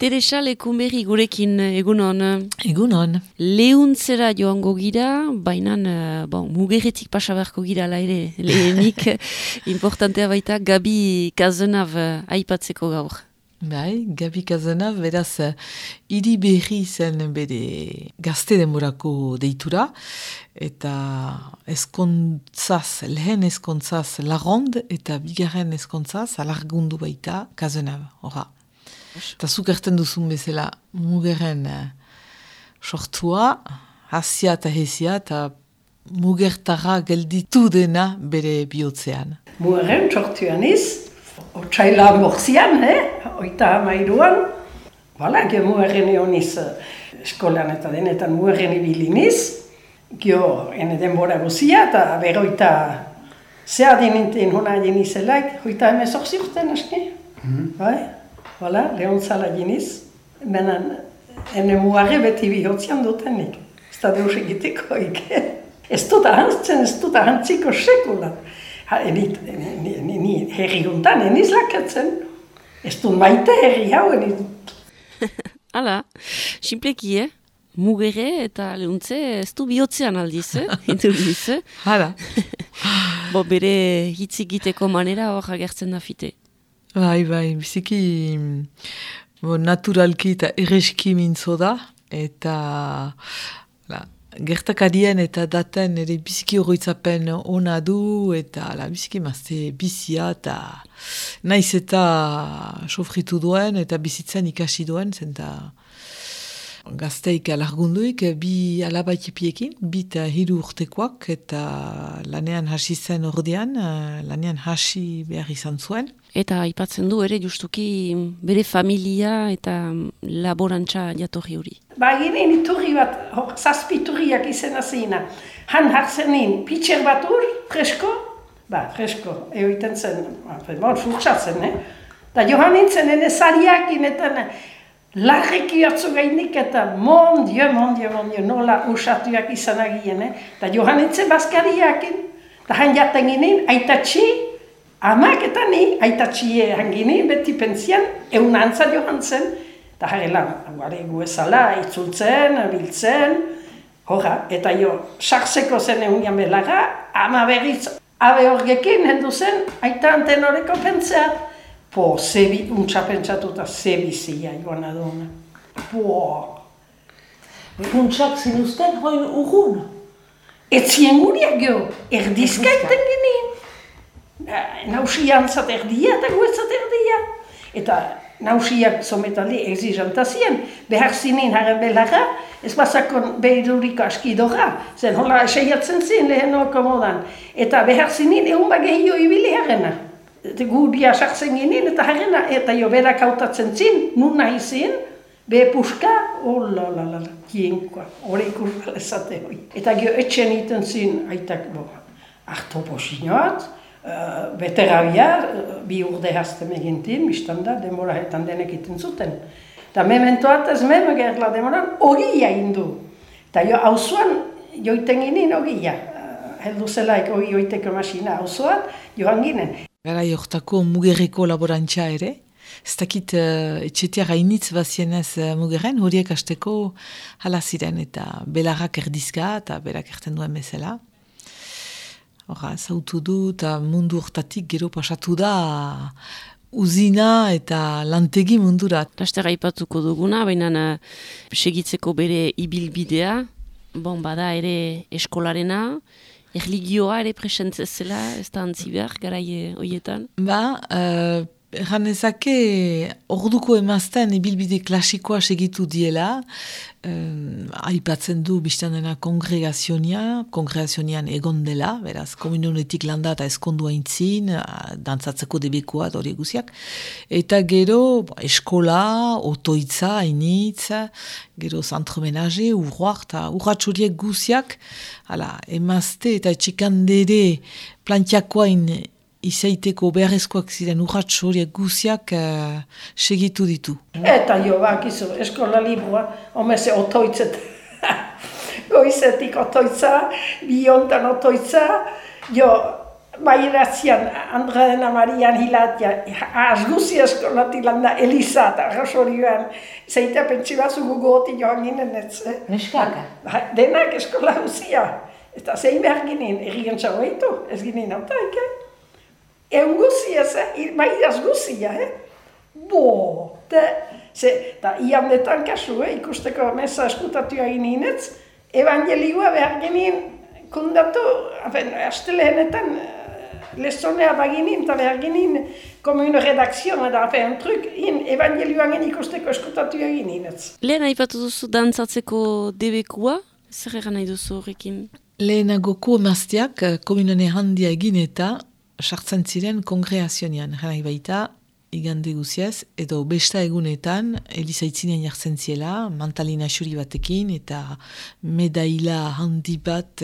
Teresa Lekunberri gurekin egunon. Egunon. Lehuntzera joango gira, baina mugerretik pasa beharko gira ala ere, lehenik importantea baita Gabi Cazenave aipatzeko gaur. Bai, Gabi Cazenave, beraz, hiri berri zen bere gazte denborako deitura, eta lehen eskontzaz Larrond, eta bigarren eskontzaz alargundu baita Cazenave, horra. Eta zuk erten duzun bezala mugerren sortua, hasia eta hesia, eta mugertara gelditu dena bere bihotzean. Mugerren sortuan iz, otsaila morzian, oita hamairuan, ge mugerren egon iz eskolan eta denetan mugerren ibilin iz, gio ene denbora guzia, eta beroita zea dinenten hona jenizelaik, hoita emezorzi urten aski, bai? Lehontzala jiniz, benen ene mugarre beti bihotzian dutenik. Ez da deus egiteko, Ez dut ahantziko sekula. Ni herri guntan, eniz lakatzen. Ez dut maite herri hau, Hala, simpleki, mugerre eta lehuntze ez du bihotzean aldiz, inturgiz. Hala. Bere hitzik egiteko manera hor agertzen da fite. Bai, biziki naturalki eta erreski mintzo da, eta gertakarien eta daten ere biziki horretzapen ona du, eta biziki mazte bizia, eta naiz eta sofritu duen, eta bizitzen ikasi duen, zenta gazteik alargunduik, bi alabaitipiekin, bi eta 3 urtekoak, eta lanean hasi zen ordean, lanean hasi behar izan zuen. Eta aipatzen du ere justuki bere familia eta laborantza jatorri hori. Ginen iturri bat, 7 iturriak izena zina. Han hartzenin pitxer bat fresko, egoiten zen, furtsatzen, Da johan nintzen, ene zariakin eta larreki hartzu gainik eta mon dio, nola usatuak izan agien, Da johan nintzen bazkariakin, eta han jaten ginen, aitatxi, amak eta ni, aitatxie hanginin, beti pentsian, egun antza johan zen, eta jarrela, gu ezala, itzultzen, biltzen, eta sakseko zen egun belara, ama berriz, abe horgekin, hendu zen, aita anten horreko pentseat, untsa pentsatu eta zebizia joan aduna. Untsak zinuzten hoin urgun? Etzien guriak geho, erdizkaiten ginen. Nausian zat erdia eta guetzat erdia. Eta nausiak zometaldi exigentazien, behar zinin haren belarra, ez bazakon behiruriko askidora, zen hola eseiatzen zin lehenoko modan. Eta behar zinin egun bagehio ibili harrena. Gudia sartzen ginen eta harrena, eta berak hautatzen zin, nun nahi zin, behe puska, kienkoa, hori ikurra lezate hoi. Eta gio etxen iten zin, aitak, harto posinoat, beterabia, 2 urde hazten egintin, biztanda, demorahetan denek iten zuten. Eta mementoat ez gerla demoran, ogia indu. Eta hauzuan, joiten ginen ogia. Heldu zelaik ogi joiteko masina hauzuat, joan ginen. Gara jortako mugerreko laborantza ere, ez dakit etxetia gainitz bazienez mugerren, horiek hasteko hala ziren eta belarrak erdizka eta berak erten duen bezala. Zautu du eta mundu hortatik gero pasatu da uzina eta lantegi mundura. Laster aipatuko duguna, baina segitzeko bere ibilbidea, bada ere eskolarena, erligioa ere presentzezela, ez da antzi behar, garai horietan? Erran ezake, orduko emazten ibilbide klasikoa segitu diela, aipatzen du biztan dena kongregazionian egon dela, beraz, komunionetik landa eta eskondua intzin, dantzatzeko debekoa hori guziak, eta gero eskola, otoitza, hainitz, gero zantromenaje, urratxoriek guziak, emazte eta etxikandere plantiakoain izaiteko beharrezkoak ziren urratx horiek guziak segitu ditu. Eta bakizu, eskola librua, omeze otoitzet, goizetik otoitza, biontan otoitza, Bairatzian, Andradena Marian hilatia, asguzi eskolati landa Elisa eta Rosorioan, zeitea pentsi bazugu goti joan ginen ez. Neskaka? Denak eskola guzia. Eta zein behar ginen, errien txagoitu, ez ginen autaik, Egun guzia, bairaz guzia, Bo, eta iandetan kasu, ikusteko mesa eskutatu egin ez, evangelioa behar ginen, kundatu, astelehenetan, lezonea baginin, eta behar ginen, komune redakzion, eta un truk, evangelioan ikusteko eskutatu egin ez. Lehen aipatu duzu dantzatzeko debekua, zer egan nahi duzu horrekin? Lehenagoko emazteak komunane handia egin eta sartzen ziren kongreazionian, janai baita, igande guziaz, edo besta egunetan, Elizaitzinen jartzen ziela, mantalina xuri batekin, eta medaila handi bat,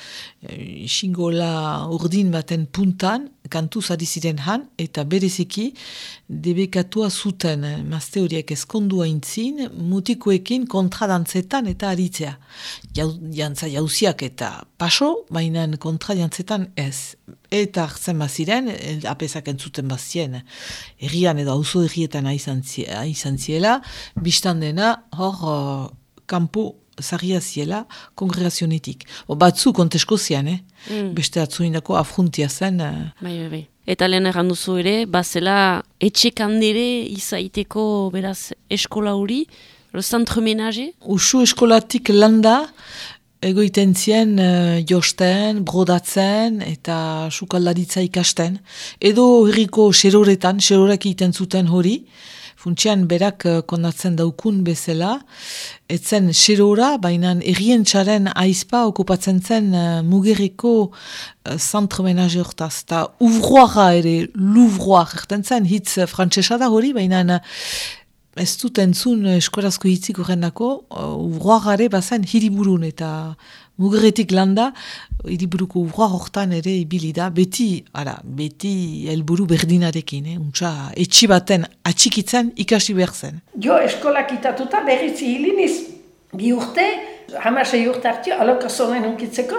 xingola urdin baten puntan, kantuz ari ziren han, eta bereziki debekatua zuten, mazte horiek ezkondua intzin, mutikoekin kontradantzetan eta aritzea. Jantza jauziak eta paso, baina kontradantzetan ez. Eta hartzen baziren, apezak entzuten bazien, errian edo auzo errietan izan ziela, biztan dena hor kanpo zarria ziela kongregazionetik. Batzu kontesko zian, beste atzuindako afruntia zen. Bai. Eta lehen erranduzu ere, bazela etxekandere izaiteko beraz eskola hori, centre ménager? Usu eskolatik landa, egoiten zien josten, brodatzen eta sukaldaritza ikasten. Edo herriko xeroretan, xerorek egiten zuten hori, funtsian berak kondatzen daukun bezala, etzen xerora, baina errientzaren aizpa okupatzen zen mugerriko centre ménager hortaz. Eta ouvroira ere, l'ouvroir, erten zen hitz frantsesa da hori, baina ez dut entzun eskorazko hitzik horrendako, ouvroirare bazen hiriburun eta mugerretik landa, hiriburuko ouvroir hortan ere ibili da, beti helburu berdinarekin, untsa etxi baten atxikitzen ikasi behar zen. Jo eskola kitatuta berrizi hiliniz, 2 urte, 16 urte hartio, alokazonen unkitzeko,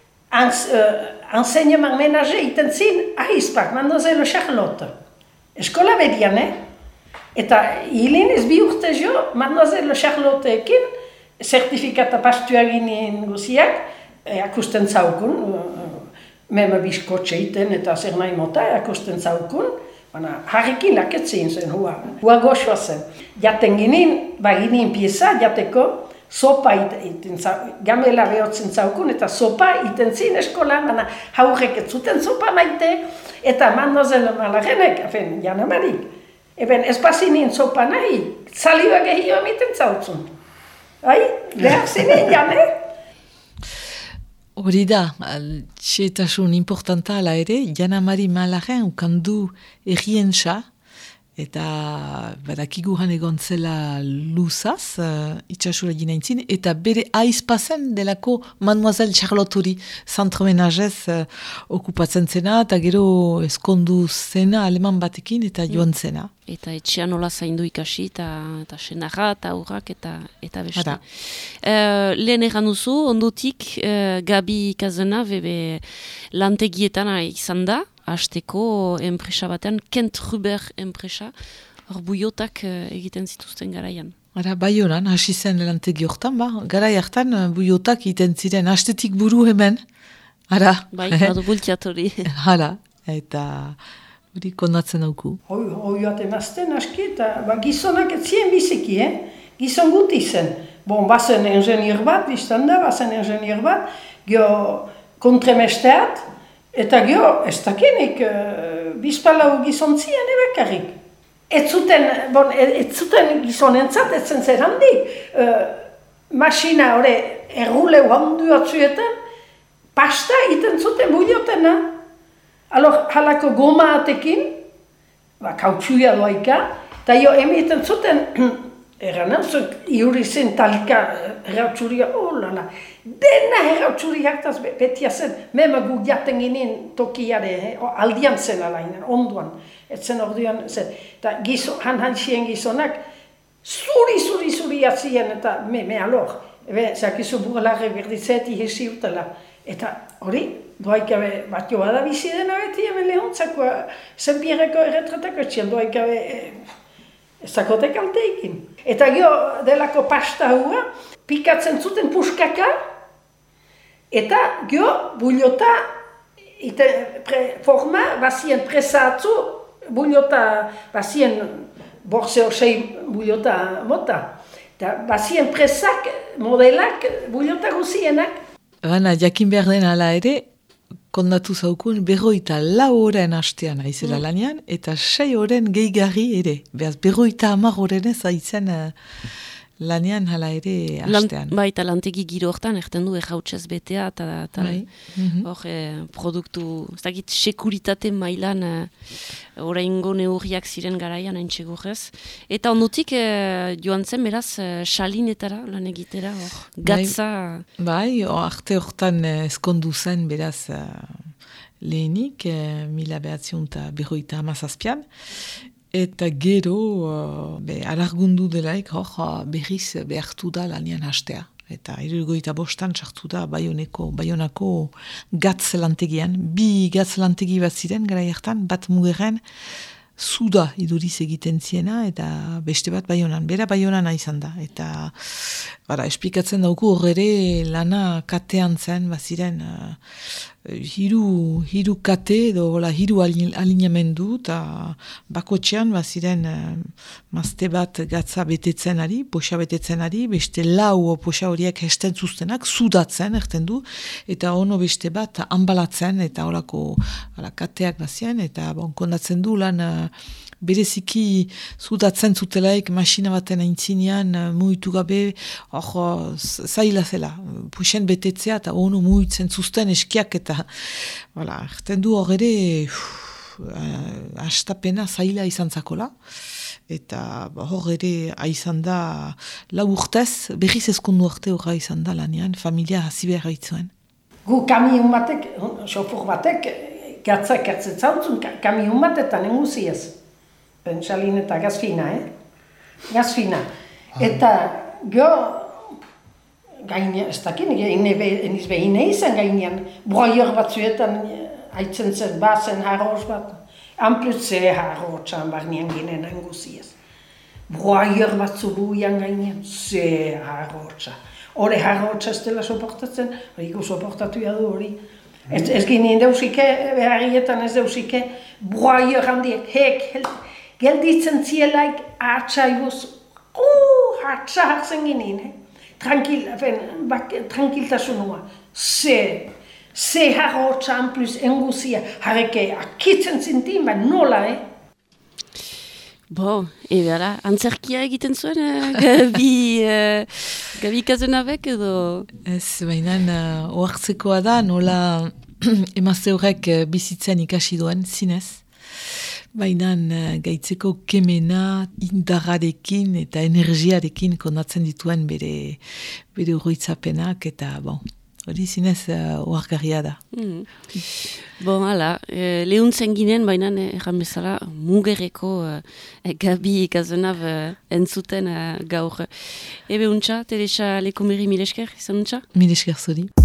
enseignement ménager iten zin, ahizpak, Mademoiselle Charlotte. Eskola bedian, Eta hiliniz 2 urte jo, Mademoiselle Charlotteekin, zertifikata pastua ginen guziak, akusten zaukun, meme bizkotxe iten eta zer nahi mota, akusten zaukun, harrikin laketzin zen, hua goxoa zen. Jaten ginen, baginen pieza, jateko, sopa iten zaukun, gamela behotzen zaukun, eta sopa iten zin eskolan, haurrek ez zuten sopa maite, eta Mademoiselle Malarenek, Jan Amarik, Eben, ez bazinin sopa nahi, saliba gehio emiten zautzun. Behar zinen, jane? Hori da, txetasun importanta ala ere, Jan Amari Malaren ukandu errientza, eta badakigu han egon zela luzaz, itxasura ginaintzin, eta bere aizpazen delako Mademoiselle Charlotte hori centre ménagez okupatzen zena, eta gero eskondu zena aleman batekin eta joan zena. Eta etxean nola zaindu ikasi, eta senarra, eta aurrak, eta beste. Lehen egan duzu, ondotik Gabi Kazena, bebe lantegietan izan da, hasteko enpresa batean, Kent Ruber enpresa, hor buiotak egiten zituzten garaian. Baionan, hasi zen lantegi hortan, garai hartan buiotak egiten ziren, hastetik buru hemen. Bai, badu bultiatori. Eta hori kondatzen dauku. Hoi emazten aski, eta gizonak ez zien biziki, gizon guti zen. Bazen ingenier bat, biztan da, geho kontremesteat, eta geho, ez dakinik, bizpalau gizon zien ebekarrik. Ez zuten gizonentzat, ez zen zer handik. Masina hori erruleu handu atzuetan, pasta iten zuten buiotena. Halako goma atekin, kautsuia doaika, eta jo emiten zuten, eranazuk, iuri zen talika errautsuria, dena errautsuria hartaz betia zen, mema gu jaten ginen tokiare, aldian zen alainen, onduan, etzen orduan zen. Eta han-hansien gizonak, zuri atzien, eta me alor, zakizu burlarre berditzeti hesi utela. Eta hori, Doaikabe, bat joa da bizi dena beti hemen Lehontzako, Zenpierreko erretratako etxean, doaikabe ezakotek alteikin. Eta gero delako pasta hua, pikatzen zuten puskaka, eta gero bullota, forma, bazien presatzu, bullota, bazien borse osei bullota mota. Eta bazien presak, modelak, bullota guzienak. Gana, jakin behar den ala ere, kondatu zaukun, 54 oren hastean aizela lanean, eta 6 oren gehigarri ere. Beaz, 50 orenez aizen lanean hala ere hastean. Eta lantegi giro hortan, erten du errautzez betea, eta hor produktu, ez dakit, sekuritate mailan oraingo neurriak ziren garaian haintxegurrez. Eta ondotik joan zen beraz salinetara lan egitera, hor, gatza. Bai, arte hortan eskondu zen beraz lehenik, 1957an, eta gero alargundu delaik berriz behartu da lanian hastea. Eta 75an sartu da Baionako gatz lantegian. 2 gatz lantegi bat ziren gara hartan, bat Mugerren Zuda iduriz egiten ziena, eta beste bat Baionan. Bera Baionan izan da. Eta esplikatzen dauku horre lana katean zen, baziren hiru kate edo hiru alineamendu, eta bakotxean baziren mazte bat gatza betetzen ari, poxa betetzen ari, beste 4 poxa horiek hesten zuztenak, sudatzen erten du, eta ono beste bat anbalatzen, eta horako kateak bazien, eta kondatzen du lan bereziki sudatzen zutelaik masina baten aintzinean muitu gabe, zaila zela, puxen betetzea, eta ono muitzen zuzten eskiak, eta erten du horre hastapena zaila izan zakola, eta horre aizan da 4 urtez, berriz eskundu arte horra izan da lanean, familia hasi behar itzuen. Gu kamion batek, xofur batek, gatzak ertzetzautzun, kamion batetan enguziez. Pentsalin eta gazfina, Gazfina. Eta gaine, ez dakit, eniz behin izan gainean, broior batzuetan haitzen zen bazen harroz bat. Anplutze harrotxan barnean ginen enguziez. Broior batzu buian gainean, ze harrotxa. Hore harrotxa ez dela soportatzen, hori soportatu jadu hori. Ez ginen deusike, beharrietan ez deusike, broior handiek, gelditzen zielaik hartzaiguz, hartza hartzen ginen, tranquiltasunua. Ze harrotxan plus enguzia, harreke akitzen zintin, ba nola, Ebera, antzerkia egiten zuen, Gabi Kazenabek edo? Ez, baina ohartzekoa da, nola emazte horrek bizitzen ikasi duen, zinez. Baina gaitzeko kemena, indarrarekin eta energiarekin kondatzen dituen bere urroitzapenak, eta hori zinez ohargarria da. Lehuntzen ginen, baina erran bezala Mugerreko Gabi Kazenab entzuten gaur. Ebe untxa, Teresa Lekomeri mil esker, izan untxa? Mil esker zuri.